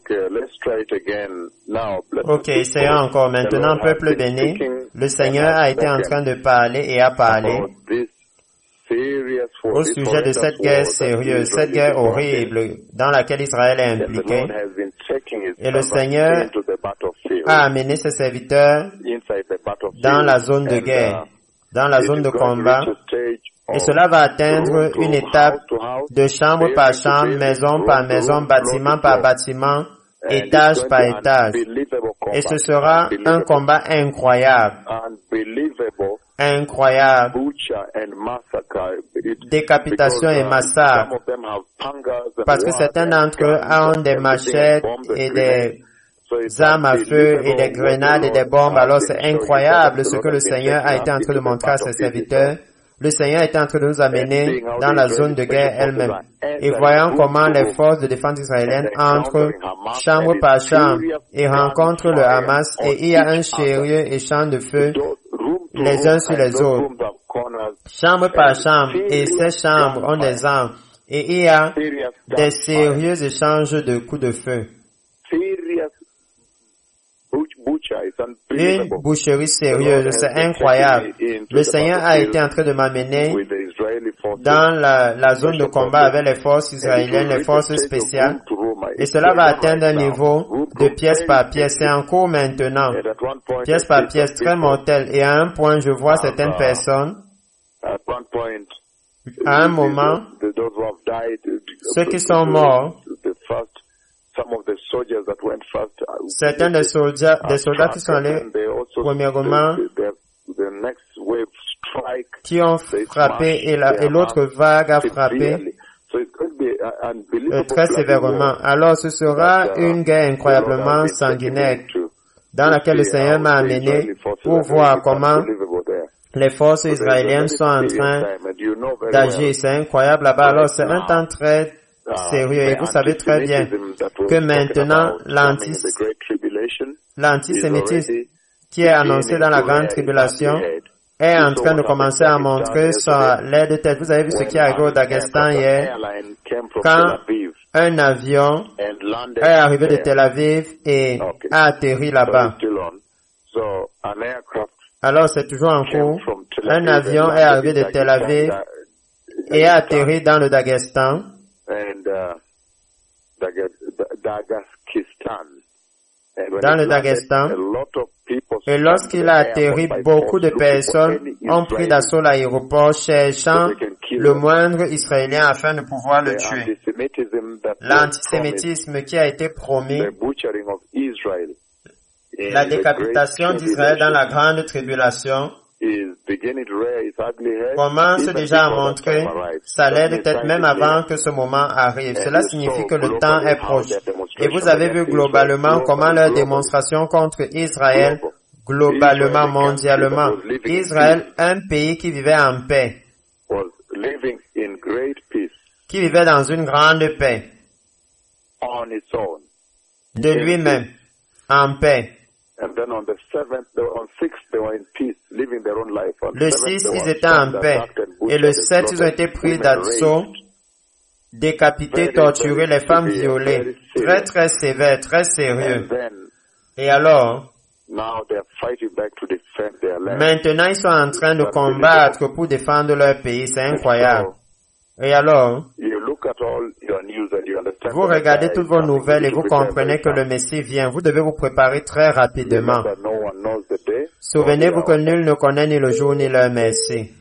Ok, essayons encore. Maintenant, peuple béni, le Seigneur a été en train de parler et a parlé au sujet de cette guerre sérieuse, cette guerre horrible dans laquelle Israël est impliqué. Et le Seigneur a amené ses serviteurs dans la zone de guerre, dans la zone de combat. Et cela va atteindre une étape de chambre par chambre, maison par maison, bâtiment par bâtiment, étage par étage. Et ce sera un combat incroyable. Incroyable. Décapitation et massacre. Parce que certains d'entre eux ont des machettes et des armes à feu et des grenades et des bombes. Alors c'est incroyable ce que le Seigneur a été en train de montrer à ses serviteurs. Le Seigneur est en train de nous amener dans la zone de guerre elle-même. Et voyons comment les forces de défense israéliennes entrent chambre par chambre et rencontrent le Hamas, et il y a un sérieux échange de feu les uns sur les autres. Chambre par chambre, et ces chambres ont des armes, et il y a des sérieux échanges de coups de feu. Une boucherie sérieuse, c'est incroyable. Le Seigneur a été en train de m'amener dans la zone de combat avec les forces israéliennes, les forces spéciales, et cela va atteindre un niveau de pièce par pièce. C'est en cours maintenant, pièce par pièce, très mortel. Et à un point, je vois certaines personnes, à un moment, ceux qui sont morts, certains des soldats qui sont allés premièrement, qui ont frappé et l'autre vague a frappé très sévèrement. Alors ce sera une guerre incroyablement sanguinaire dans laquelle le Seigneur m'a amené pour voir comment les forces israéliennes sont en train d'agir. C'est incroyable là-bas. Alors c'est un temps très sérieux, et vous savez très bien que maintenant l'antisémitisme qui est annoncé dans la grande tribulation est en train de commencer à montrer son l'air de tête. Vous avez vu ce qui est arrivé au Daghestan hier, quand un avion est arrivé de Tel Aviv et a atterri là-bas. Alors c'est toujours en cours. Un avion est arrivé de Tel Aviv et a atterri dans le Daghestan. Dans le Daghestan, et lorsqu'il a atterri, beaucoup de personnes ont pris d'assaut l'aéroport cherchant le moindre Israélien afin de pouvoir le tuer. L'antisémitisme qui a été promis, la décapitation d'Israël dans la grande tribulation, commence déjà à montrer sa laide de tête même avant que ce moment arrive. Cela signifie que le temps est proche. Et vous avez vu globalement comment leur démonstration contre Israël, globalement, mondialement, Israël, un pays qui vivait en paix, qui vivait dans une grande paix, de lui-même, en paix. Le 6, ils étaient en paix. Et le 7, ils ont été pris d'assaut, décapités, torturés, les femmes violées. Très, très sévère, très sérieux. Et alors, maintenant, ils sont en train de combattre pour défendre leur pays. C'est incroyable. Et alors, vous regardez toutes vos nouvelles et vous comprenez que le Messie vient. Vous devez vous préparer très rapidement. Souvenez-vous que nul ne connaît ni le jour ni l'heure. Merci.